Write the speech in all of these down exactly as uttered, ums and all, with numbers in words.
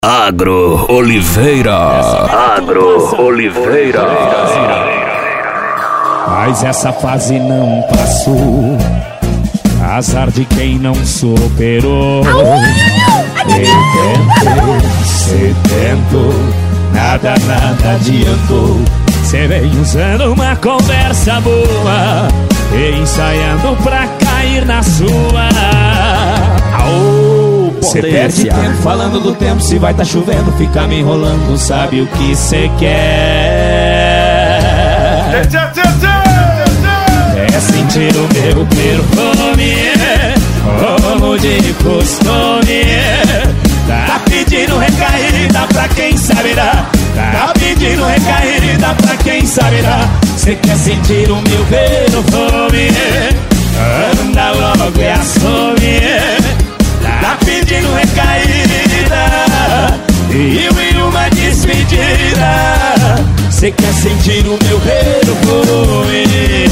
Agro Oliveira. Agro Oliveira. Mas essa fase não passou, azar de quem não superou. Eu tentei, cê tentou, nada, nada adiantou. Cê vem usando uma conversa boa e ensaiando pra cair na sua. Aô! Cê perde tempo falando do tempo, se vai tá chovendo, fica me enrolando, sabe o que cê quer? É sentir o meu perfume, como de costume. Tá pedindo recaída pra quem saberá. Tá pedindo recaída pra quem saberá. Cê quer sentir o meu perfume, anda logo e assume. Tá pedindo recaída e eu em uma despedida. Cê quer sentir o meu perfume.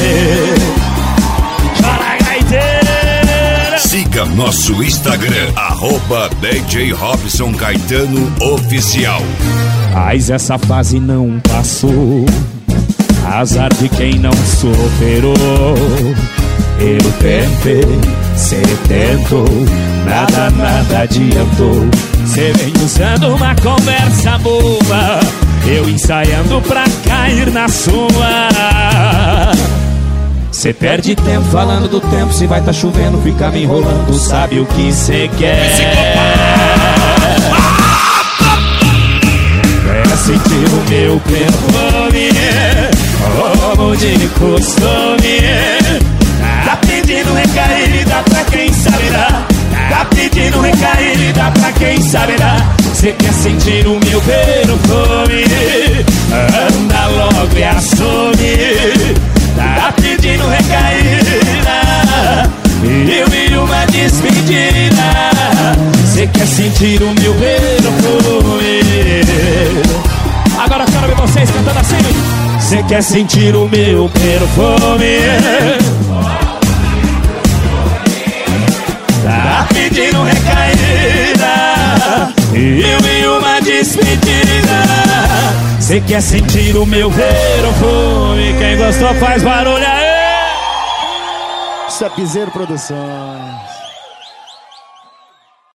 Chora, gaiteira. Siga nosso Instagram, arroba D J Robson Caetano Oficial. Mas essa fase não passou, azar de quem não superou. Eu tentei, cê tentou, nada, nada adiantou. Cê vem usando uma conversa boa, eu ensaiando pra cair na sua. Cê perde tempo falando do tempo, se vai tá chovendo, fica me enrolando, sabe o que cê quer? É sentir o meu perfume, como de costume. Tá pedindo recaída pra quem saberá. Tá pedindo recaída pra quem saberá. Cê quer sentir o meu perfume, anda logo e assume. Tá pedindo recaída e eu vi uma despedida. Cê quer sentir o meu perfume. Agora eu quero ver vocês cantando assim. Cê quer sentir o meu perfume, tá pedindo recaída e eu vi uma despedida. Cê quer sentir o meu perfume. Quem gostou faz barulho aí. Sapizeiro Produções.